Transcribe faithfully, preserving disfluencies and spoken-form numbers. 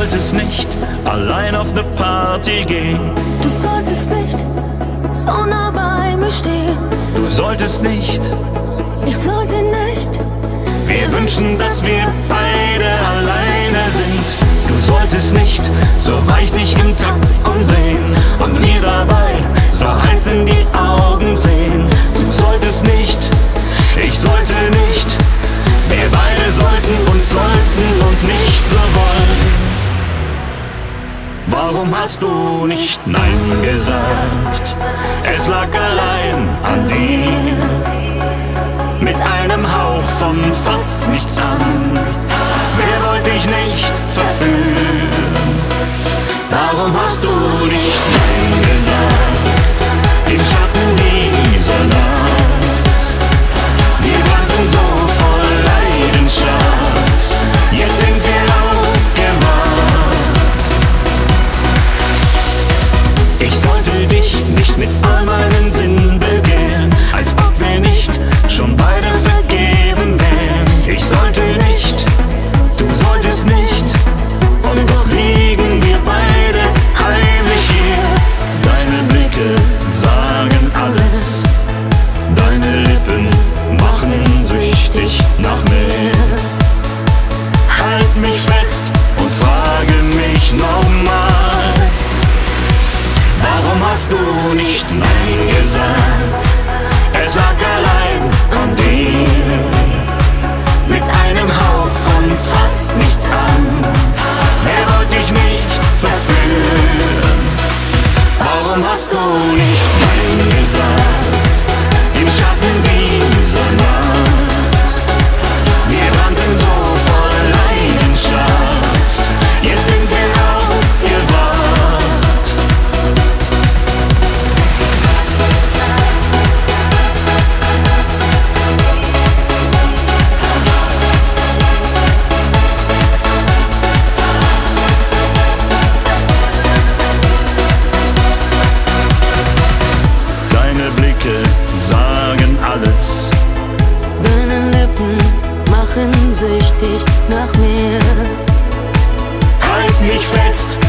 solltest nicht allein auf ne Party gehen. Du solltest nicht so nah bei mir stehen. Du solltest nicht, Ich sollte nicht. wir wünschen, dass wir beide alleine sind. Du solltest nicht so weich dich im Takt umdrehen und mir dabei so heiß in die Augen sehen. Du solltest nicht, ich sollte nicht, wir beide sollten uns, sollten uns nicht so wollen. Warum hast du nicht Nein gesagt? Es lag allein an dir. Mit einem Hauch von fast nichts an. Wer wollte dich nicht verführen? Warum hast du nicht Nein gesagt? Im Schatten dieser Nacht. Wir brannten so voll Leidenschaft. Jetzt sind wir aufgewacht. Ich sollte dich nicht mit all meinen Sinnen begehren, als ob wir nicht schon beide vergeben wären. Ich sollte nicht, du solltest nicht, und doch liegen wir beide heimlich hier. Deine Blicke sagen alles, deine Lippen machen süchtig nach mehr. Halt mich fest und frage mich nochmal, warum hast du nicht Nein gesagt? Es lag allein an dir. Mit einem Hauch von fast nichts an. Wer wollte dich nicht verführen? Warum hast du nicht Nein gesagt? Im Schatten dieser Nacht. Wir brannten so voll Leidenschaft. Jetzt sind wir aufgewacht. Deine Blicke sagen alles. Deine Lippen machen süchtig nach mehr. Halt mich fest